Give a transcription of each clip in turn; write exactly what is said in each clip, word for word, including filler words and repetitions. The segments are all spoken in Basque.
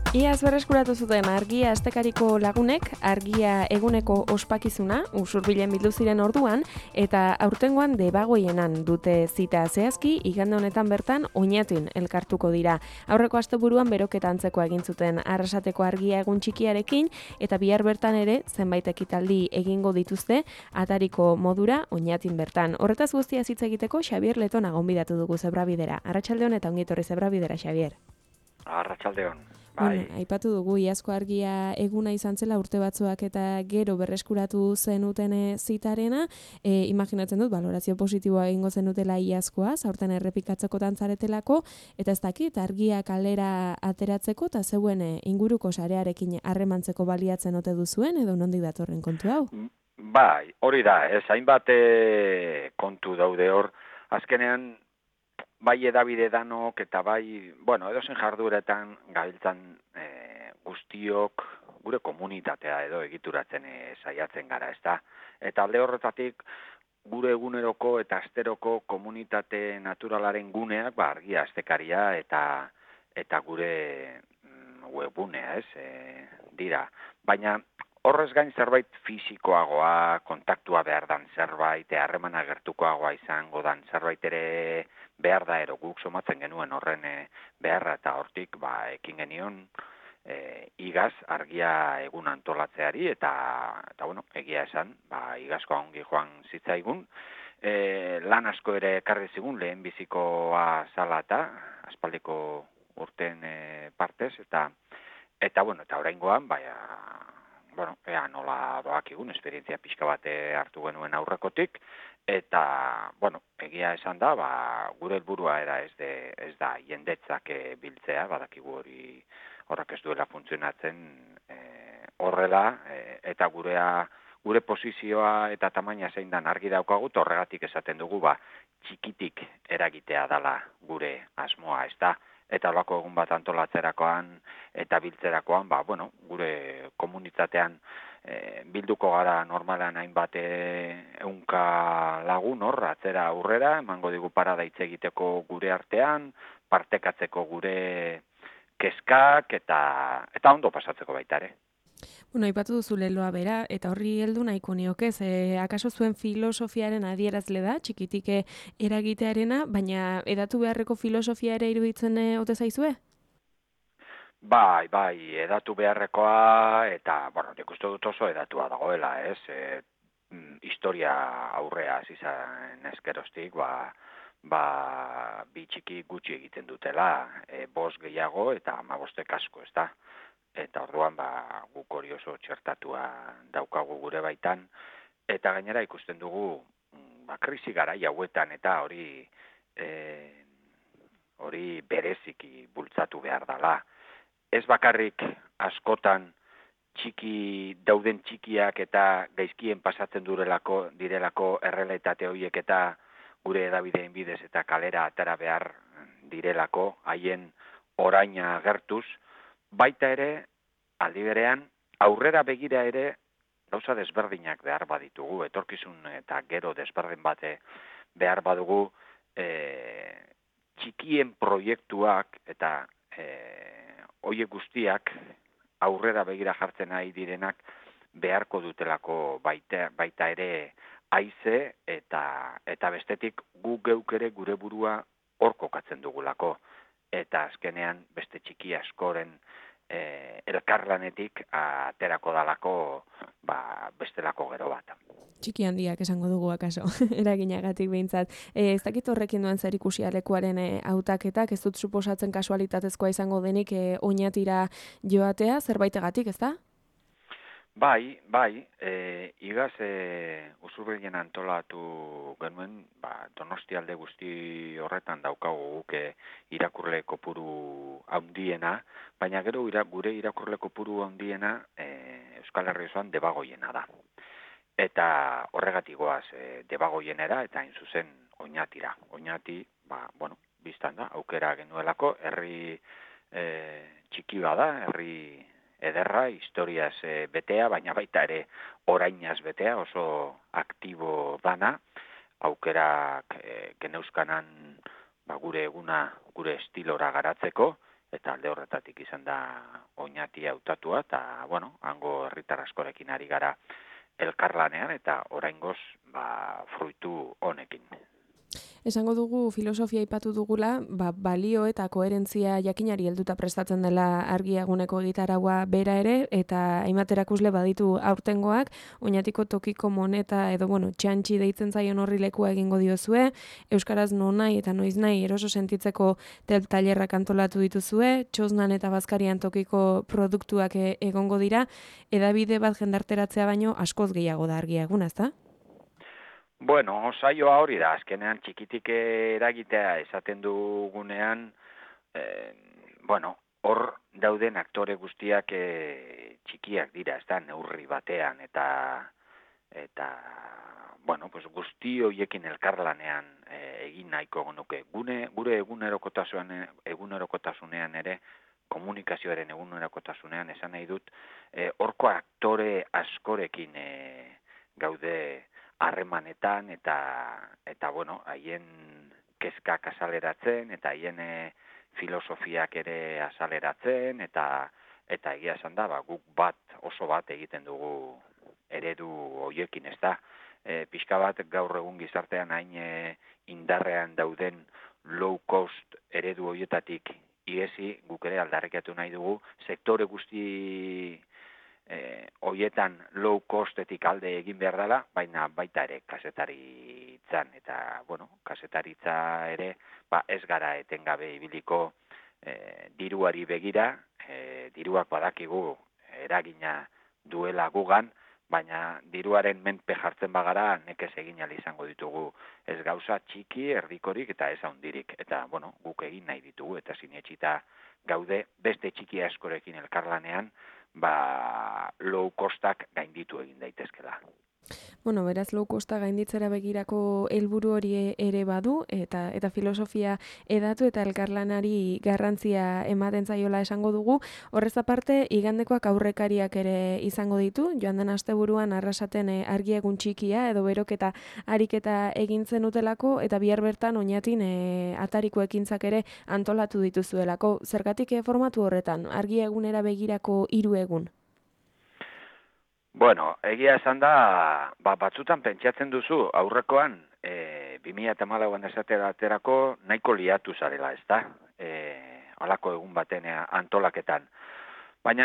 Iaz berreskuratu zuten argia astekariko lagunek, argia eguneko ospakizuna, usurbilen bildu ziren orduan, eta aurtengoan debagoienan dute zita zehazki, igande honetan bertan Oñatin elkartuko dira. Aurreko asteburuan beroketa antzekoa egin zuten Arrasateko argia egun txikiarekin, eta bihar bertan ere zenbait ekitaldi egingo dituzte atariko modura Oñatin bertan. Horretaz guztia hitz egiteko Xabier Letona gonbidatu dugu Zebrabidera. Arratsaldeon eta ongi etorri Zebrabidera, Xabier. Arratsaldeon. Bueno, aipatu dugu, iazko argia eguna izan zela urte batzuak eta gero berreskuratu zenuten zitarena, e, imaginatzen dut, valorazio positiboa egingo zenutela iazkoa, zaurten errepikatzeko tantzaretelako, eta ez dakit, argia kalera ateratzeko, eta zeuen inguruko sarearekin harremantzeko baliatzen ote duzuen, edo nondik datorren kontu hau? Bai, hori da, ez hainbat kontu daude hor, azkenean, bai edabide danok eta bai, bueno, edozen jarduretan gabiltzan e, guztiok gure komunitatea edo egituratzen e, saiatzen gara, ezta? Eta alde horretatik gure eguneroko eta asteroko komunitate naturalaren guneak, ba, argia astekaria eta eta gure mm, webunea, ez? E, dira. Baina horrez gain zerbait fisikoagoa, kontaktua behar dan zerbait, harremana gertukoagoa izango dan zerbait ere behar da ero guk somatzen genuen horren e, beharra eta hortik ba, ekin genion e, igaz argia egun antolatzeari eta, eta bueno, egia esan, ba, igazkoa ongi joan zitzaigun, e, lan asko ere ekarri zigun lehen bizikoa zala eta aspaldiko urten e, partez eta eta bueno, eta oraingoan baina bueno, ea nola doakigun, esperientzia pixka bate hartu genuen aurrekotik, eta, bueno, egia esan da, ba, gure helburua era ez, de, ez da jendetzak biltzea, badakigu hori horrek ez duela funtzionatzen e, horrela, e, eta gurea, gure posizioa eta tamaina zein dan argi daukagut, horregatik esaten dugu, ba, txikitik eragitea dala gure asmoa, ez da, eta lako egun bat antolatzerakoan eta biltzerakoan, ba, bueno, gure komunitatean e, bilduko gara normalan hainbat ehunka lagun hor, atzera aurrera, emango digu parada hitz egiteko gure artean, partekatzeko gure kezkak eta eta ondo pasatzeko baita ere. Bueno, aipatu duzu leloa bera, eta horri heldu nahiko niokez, e, akaso zuen filosofiaren adierazle da, txikitik eragitearena, baina edatu beharreko filosofia ere iruditzen e, ote zaizue? Bai, bai, edatu beharrekoa, eta, bueno, nik uste dut oso edatua dagoela, ez? E, historia aurrea izan ezkerostik, ba, ba, bi txiki gutxi egiten dutela, e, bost gehiago eta hamabostek asko, ez da? Eta orduan ba, guk hori oso txertatua daukagu gure baitan, eta gainera ikusten dugu ba, krisi garai hauetan eta hori e, hori bereziki bultzatu behar dela. Ez bakarrik askotan txiki dauden txikiak eta gaizkien pasatzen durelako, direlako errealitate horiek eta gure edabideen bidez eta kalera atera behar direlako, haien oraina gertuz, baita ere, aldi berean, aurrera begira ere gauza desberdinak behar baditugu, etorkizun eta gero desberdin bate behar badugu e, txikien proiektuak eta e, hoiek guztiak aurrera begira jartzen nahi direnak beharko dutelako baita, baita ere haize eta, eta bestetik gu geuk ere gure burua hor kokatzen dugulako. Eta azkenean beste txiki askoren e, elkarlanetik aterako dalako ba, bestelako gero bat. Txiki handiak esango dugu akaso, eraginagatik behintzat. E, ez dakit horrekin duen zer ikusi alekuaren e, hautaketak, ez dut suposatzen kasualitatezkoa izango denik e, Oñatira joatea, zerbaitegatik, ez da? Bai, bai, e, igaz e, Usurbilen antolatu genuen, ba, Donostialde guzti horretan daukagu guke irakurle kopuru handiena, baina gero ira, gure irakurle kopuru handiena e, Euskal Herri osoan debagoiena da. Eta horregatik goaz e, debagoienera eta hain zuzen Oñatira. Oñati, ba, bueno, biztan da, aukera genuelako, herri e, txiki bada, herri ederra, historiaz e, betea, baina baita ere orainaz betea, oso aktibo dana, aukerak e, geneuzkanan ba, gure eguna, gure estilora garatzeko, eta alde horretatik izan da Oñati hautatua, eta, bueno, hango herritar askorekin ari gara elkarlanean, eta oraingoz, ba, fruitu honekin. Esango dugu filosofia aipatu dugula, ba, balio eta koherentzia jakinari helduta prestatzen dela Argi Eguneko egitaraua bera ere, eta hainbat erakusle baditu aurtengoak, Oñatiko tokiko moneta edo, bueno, txantxi deitzen zaion horri lekua egingo diozue, euskaraz nonai eta noiz nahi eroso sentitzeko tailerrak antolatu dituzue, txosnan eta bazkarian tokiko produktuak e- egongo dira, edabide bat jendarteratzea baino askoz gehiago da Argi Eguna, ezta? Bueno, saioa hori da, azkenean txikitik eragitea esaten dugunean, eh, bueno, hor dauden aktore guztiak eh, txikiak dira, ez da, neurri batean, eta, eta bueno, pues guzti horiekin elkarlanean eh, egin nahiko genuke. Gune, gure egunerokotasunean, egunerokotasunean ere, komunikazioaren egunerokotasunean esan nahi dut, eh, horko aktore askorekin eh, gaude harremanetan eta eta bueno, haien kezkak azaleratzen eta haien e, filosofiak ere azaleratzen eta eta egia esan da, ba, guk bat oso bat egiten dugu eredu hoiekin, ez da. E, pixka bat gaur egun gizartean hain e, indarrean dauden low cost eredu hoietatik iesi, guk ere aldarrikatu nahi dugu sektore guzti Eh, hoietan low costetik alde egin behar dela, baina baita ere kazetaritzan, eta, bueno, kazetaritza ere, ba, ez gara etengabe ibiliko eh, diruari begira, eh, diruak badakigu eragina duela gugan, baina diruaren menpe jartzen bagara nekez egin ahal izango ditugu ez gauza txiki, erdikorik eta ez handirik, eta, bueno, guk egin nahi ditugu, eta sinetxita gaude beste txiki askorekin elkarlanean, ba, low costak gainditu egin daitezkela. Bueno, beraz low costa gainditzera begirako helburu hori ere badu eta eta filosofia edatu eta elkarlanari garrantzia ematen zaiola esango dugu. Horrez aparte, igandekoak aurrekariak ere izango ditu. Joan den asteburuan arrasaten e, Argi Egun txikia edo beroketa ariketa egin zenutelako eta bihar bertan Oñatin e, atariko ekintzak ere antolatu dituzuelako. Zergatik e, formatu horretan Argi Egunera begirako hiru egun? Bueno, egia esan da, ba, batzutan pentsatzen duzu, aurrekoan, e, bi mila hamalauan esatera aterako nahiko liatu zarela, ez da? E, halako egun baten antolaketan. Baina,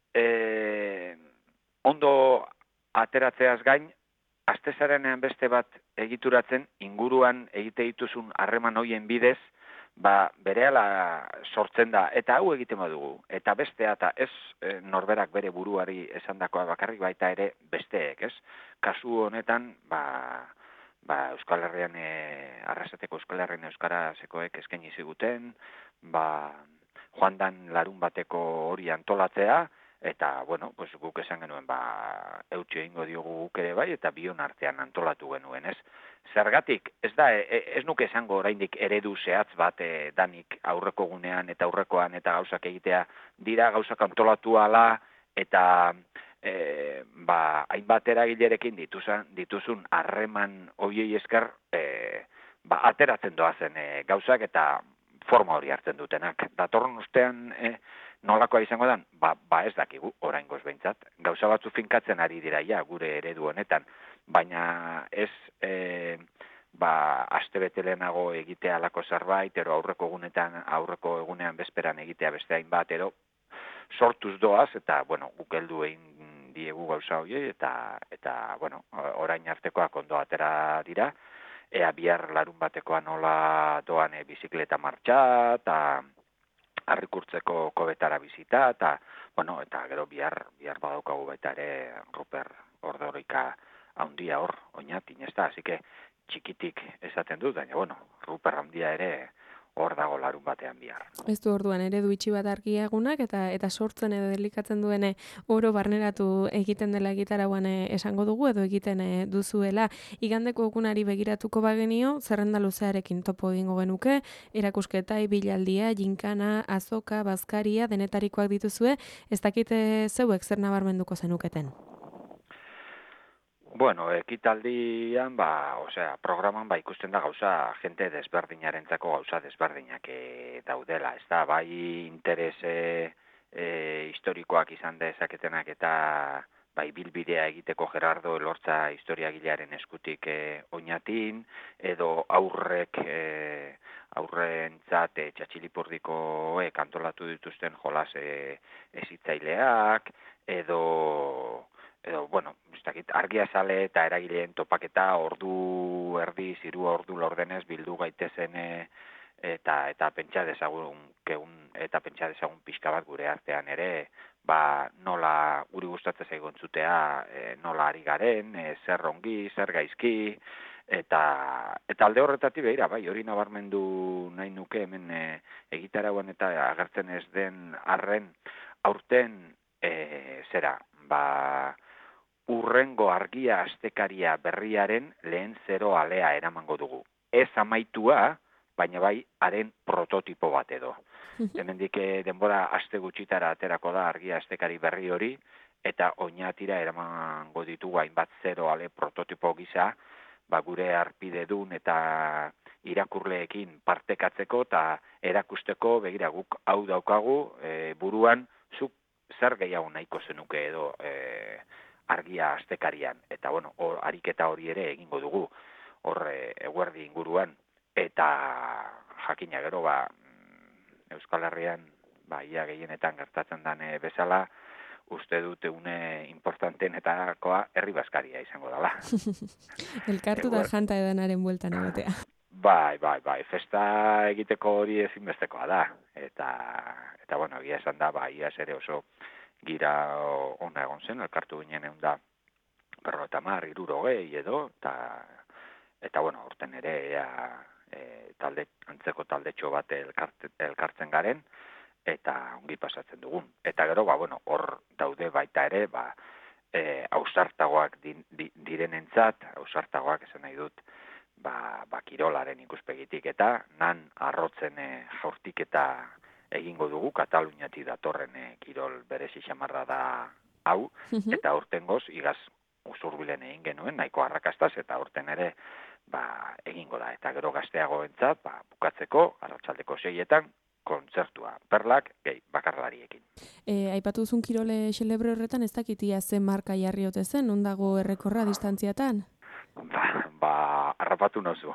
e, ondo ateratzeaz gain, aste zarenean beste bat egituratzen, inguruan egite dituzun harreman hoien bidez, ba, berehala sortzen da, eta hau egiten badugu, eta bestea, eta ez e, norberak bere buruari esandakoa bakarrik baita ere besteek, ez? Kasu honetan, ba, ba Euskal Herrian, e, arrasateko Euskal Herrian euskarasekoek eskaini ziguten, ba, joan dan larun bateko hori antolatzea, eta, bueno, pues, guk esan genuen, ba, eutxo egingo diogu guk ere bai, eta bion artean antolatu genuen, ez? Zergatik, ez da, ez nuke esango oraindik eredu zehatz bat e, danik aurreko gunean eta aurrekoan eta gauzak egitea dira gauzak antolatu ala eta e, ba, hainbat eragilerekin dituzan, dituzun harreman hoiei esker e, ba, ateratzen doazen e, gauzak eta forma hori hartzen dutenak. Datorren ostean e, nolakoa izango dan? Ba, ba ez dakigu, oraingoz behintzat. Gauza batzu finkatzen ari dira ja gure eredu honetan. Baina ez e, ba, astebete lehenago egitea alako zerbait, ero aurreko egunetan, aurreko egunean bezperan egitea beste hainbat, ero sortuz doaz, eta, bueno, guk heldu egin diegu gauza horiei, eta, eta, bueno, orain artekoak ondo atera dira, ea bihar larun batekoa nola doan e, bizikleta martxa, eta harrikurtzeko kobetara bizita, eta, bueno, eta gero bihar, bihar badaukagu baita ere Ruper Ordorika handia hor, Oñatin, ez da, así que txikitik esaten dut, baina, bueno, Ruper handia ere hor dago larun batean bihar. Ez du orduan ere duitxi bat Argi Egunak eta eta sortzen edo delikatzen duene oro barneratu egiten dela gitarauan esango dugu edo egiten e, duzuela. Igandeko egunari begiratuko bagenio, zerrenda luzearekin topo egingo genuke, erakusketa, ibilaldia, jinkana, azoka, bazkaria, denetarikoak dituzue, ez dakite zeuek zer nabarmenduko zenuketen? Bueno, ekitaldian, ba, osea, programan ba ikusten da gauza, jente desberdinarentzako gauza desberdinak e, daudela, ez da, bai interes e, e, historikoak izan dezaketenak eta bai bilbidea egiteko Gerardo Elortza historiagilearen eskutik e, oinatin, edo aurrek e, aurrentzat e, txatxilipurdikoek antolatu dituzten jolas e, ezitzaileak, edo edo, bueno, ez dakit, argia sale eta eragileen topaketa ordu erdi, hiru ordu lordenez bildu gaitezen e, eta eta pentsa dezagun keun eta pentsa dezagun pixka bat gure artean ere, ba nola guri gustatzen zaigun zutea, e, nola ari garen, e, zer ongi, zer gaizki, eta eta alde horretatik begira, bai, hori nabarmendu nahi nuke hemen e, egitarauan eta agertzen ez den arren aurten e, zera, ba urrengo argia astekaria berriaren lehen zero alea eramango dugu. Ez amaitua, baina bai haren prototipo bat edo. Hemendik denbora aste gutxitara aterako da argia astekari berri hori, eta oinatira eramango ditugu hainbat zero ale prototipo gisa, ba gure arpidedun eta irakurleekin partekatzeko eta erakusteko, begira guk hau daukagu, e, buruan zuk zer gehiago nahiko zenuke edo e, argia astekarian, eta bueno, hor ariketa hori ere egingo dugu, hor e, eguerdi inguruan, eta jakina gero, ba, Euskal Herrian, ba, ia gehienetan gertatzen den bezala, uste dute une importanteenetakoa herri baskaria izango dela. Elkartu da janta edanaren bueltan egotea. Bai, bai, bai, festa egiteko hori ezinbestekoa da, eta, eta bueno, egia esan da, ba, iaz ere oso gira ona egon zen, elkartu ginen egun da berrota mar, iruro gehi edo, eta, eta bueno, orten ere ea, e, talde, antzeko taldetxo bat elkart, elkartzen garen, eta ongi pasatzen dugun. Eta gero, ba, bueno, hor daude baita ere, ba, e, ausartagoak di, di, direnentzat, ausartagoak esan nahi dut, ba, ba kirolaren ikuspegitik eta nan arrotzen e, jaurtik eta egingo dugu, Kataluniatik datorren e, kirol berezi xamarra da hau, eta urtengoz, igaz usurbilen egin genuen, nahiko arrakastaz, eta urten ere ba, egingo da. Eta gero gazteagoentzat, ba, bukatzeko, arratsaldeko seietan, kontzertua, perlak, gehi, bakarlariekin. E, aipatu duzun kirole xelebre horretan, ez dakitia zen marka jarri ote zen, ondago errekorra distantziatan? Ba, ba harrapatu nozu.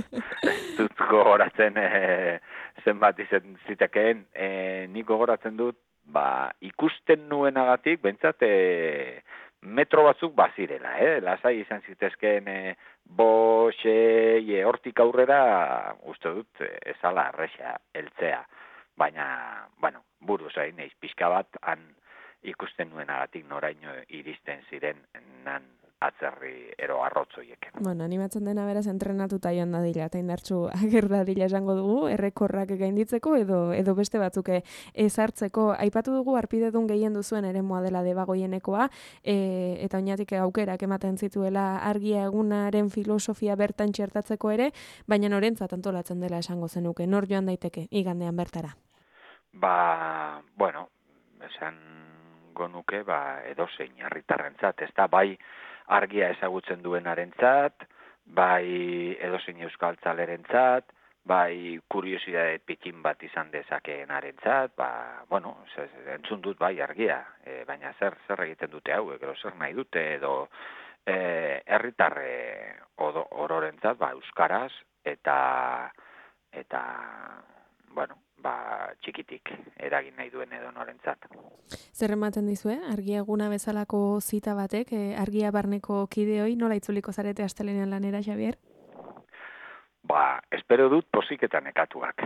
Dut gogoratzen e, zenbat izen zitekeen, e, nik gogoratzen dut, ba, ikusten nuenagatik, bentsat, e, metro batzuk bazirela, eh? Lasai izan zitezkeen e, bo, sei, e, hortik aurrera, uste dut, ezala arrexa, eltzea. Baina, bueno, buruz hain neiz, pixka bat, han ikusten nuenagatik noraino iristen ziren nan atzerri ero arrotzoiek. Bueno, animatzen dena beraz entrenatuta joan dadila, eta indartxu ager dadila esango dugu, errekorrak gainditzeko edo edo beste batzuk ezartzeko. Aipatu dugu arpidedun gehien duzuen eremua dela Debagoienekoa, e, eta oinatik aukerak ematen zituela argia egunaren filosofia bertan txertatzeko ere, baina norentzat antolatzen dela esango zenuke, nor joan daiteke igandean bertara? Ba, bueno, esan gonuke, ba, edozein herritarrentzat, ez da, bai, argia ezagutzen duenarentzat, bai edozein euskaltzalerentzat, bai kuriosidade pitin bat izan dezakeenarentzat, ba, bueno, entzun dut bai argia, e, baina zer zer egiten dute hau, gero zer nahi dute, edo e, herritarre ororentzat, ba, euskaraz, eta, eta, bueno, ba, txikitik eragin nahi duen edo norentzat. Zer ematen dizue, argia eguna bezalako zita batek, e, argia barneko kideoi, nola itzuliko zarete astelenean lanera, Xabier? Ba, espero dut posiketan nekatuak.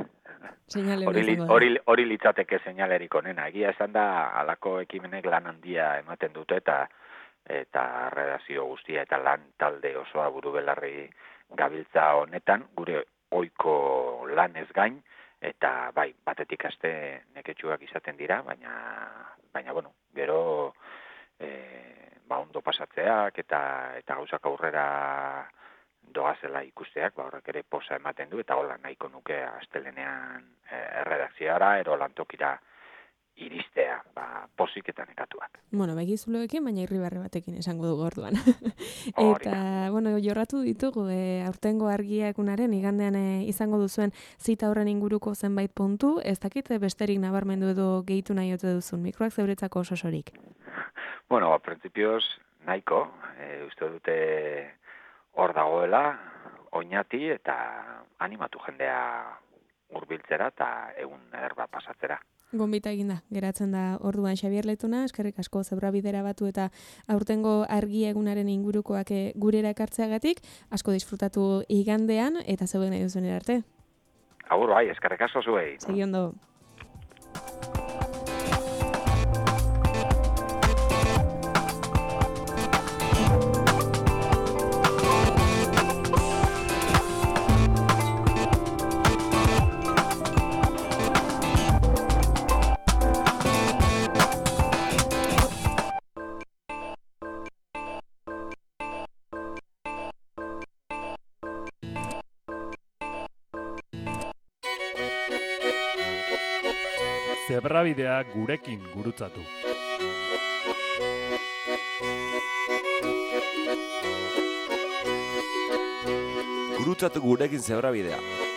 Hori, hori, hori litzateke seinalerik onena. Egia esan da, alako ekimenek lan handia ematen dute eta eta redazio guztia eta lan talde osoa buru belarri gabiltza honetan, gure ohiko lanez gain, eta bai, batetik aste neketsuak izaten dira, baina, baina bueno, gero e, ba ondo pasatzeak eta eta gauzak aurrera doazela ikusteak, ba horrek ere posa ematen du, eta hola nahiko nuke astelenean e, erredakziora, ero lantokira iristea, ba, pozik eta nekatuak. Bueno, begizuloekin, baina irribarre batekin esango dugu orduan. Eta, bueno, jorratu ditugu, e, aurtengo argiakunaren igandean e, izango duzuen zita horren inguruko zenbait puntu, ez dakit besterik nabarmendu edo gehitu nahi ote duzun, mikroak zeuretzako ososorik. Bueno, ba, prinsipioz, nahiko, e, uste dute hor dagoela, oinati eta animatu jendea hurbiltzera eta egun eder bat pasatzera. Gonbita eginda, geratzen da orduan Xabier Letuna, eskerrik asko zebrabidera batu eta aurtengo argia egunaren ingurukoak gurera ekartzeagatik, asko disfrutatu igandean eta zeuden nahi duzuen arte. Agur bai, eskerrik asko zuei. Segi ondo. Zebrabidea gurekin gurutzatu. Gurutzatu gurekin zebrabidea.